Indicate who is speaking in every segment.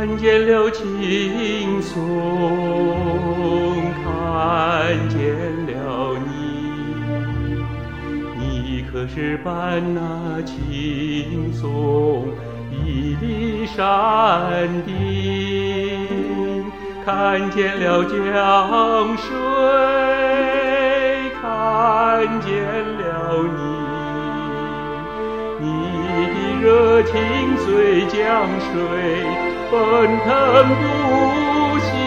Speaker 1: 看见了青松，看见了你，你可是伴那青松屹立山顶，看见了江水，看见了你的热情随江水奔腾不息。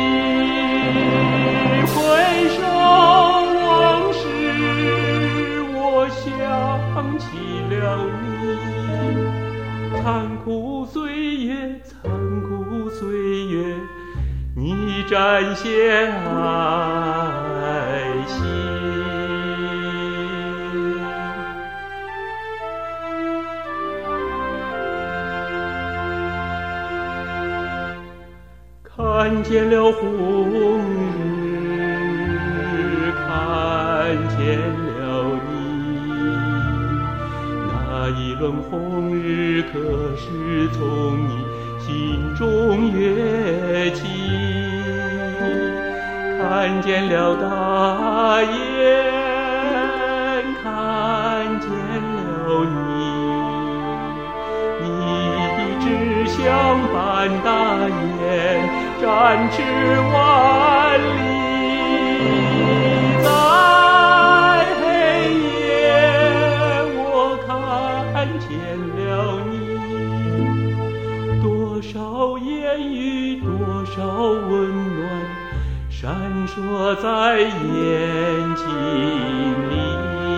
Speaker 1: 回首往事，我想起了你，残酷岁月，残酷岁月，你展现爱心。看见了红日，看见了你，那一轮红日可是从你心中跃起。看见了大雁，看见了你的志向般大雁展翅万里。在黑夜我看见了你，多少言语，多少温暖闪烁在眼睛里。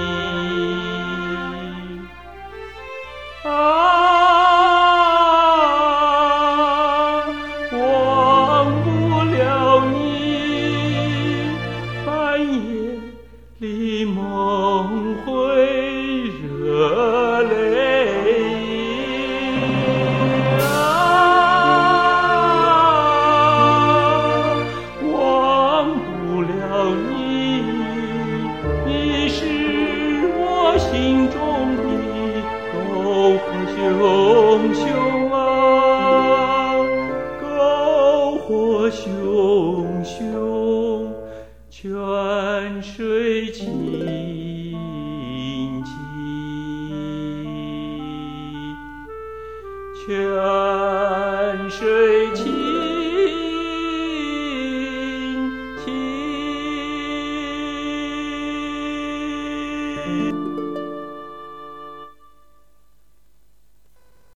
Speaker 1: 忘不了你，半夜里梦会热泪。忘不了你，你是我心中的篝火熊熊啊，篝火熊熊，泉水清清，泉水清清。